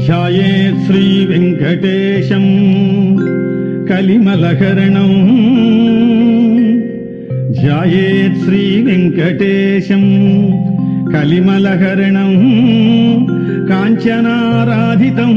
ధ్యాయేత్ శ్రీ వెంకటేశం కలిమలహరణం ధ్యాయేత్ శ్రీ వెంకటేశం కలిమలహరణం కాంచనారాధితం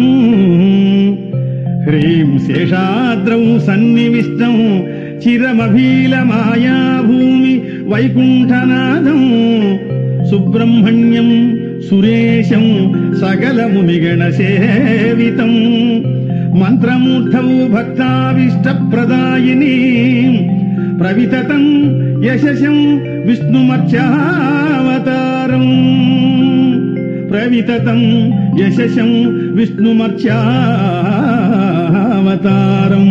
హ్రీం శేషాద్రౌ సన్నివిష్టం చిరమభీలమాయాభూమి వైకుంఠనాథం సుబ్రహ్మణ్యం సురేశం సకలమునిగణ సేవితం మంత్రమూర్ధౌ భక్తావిష్టప్రదాయిని ప్రవితతం యశసం విష్ణుమర్చావతారం ప్రవితతం యశసం విష్ణుమర్చావతారం.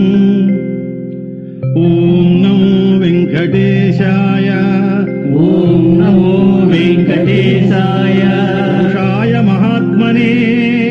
ఓం నమో వెంకటేశాయ ఓం నమో వెంకటేశాయ పురుషాయ మహాత్మనే